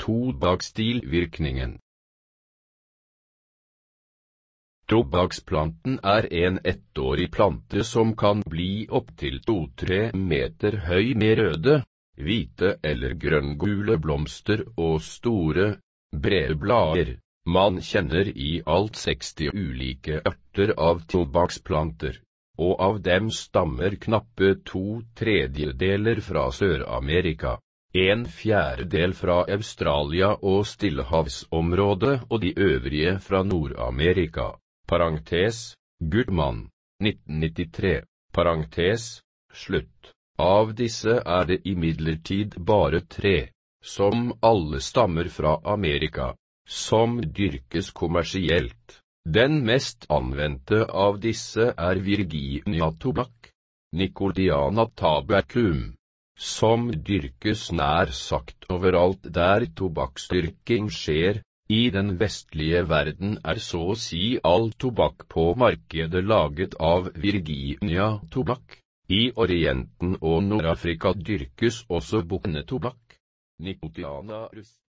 Tobakksstilvirkningen. Tobakksplanten er en ettårig plante som kan bli opptil 2–3 meter høy med røde, hvite eller grønngule blomster og store, brede blader. Man kjenner i alt 60 ulike arter av tobakksplanter, og av dem stammer knappe 2/3 fra Sør-Amerika, 1/4 fra Australia og Stillehavsområdet og de øvrige fra Nord-Amerika. Parentes, Gutmann, 1993, parentes, slutt. Av disse er det imidlertid bare 3, som alle stammer fra Amerika, som dyrkes kommersielt. Den mest anvendte av disse er Virginia-tobakk, Nicotiana tabacum, som dyrkes nær sagt overalt der tobakksdyrking skjer. I den vestlige verden er så å si all tobakk på markedet laget av Virginia-tobakk. I Orienten og Nord-Afrika dyrkes også bukknetobakk, Nicotiana rus.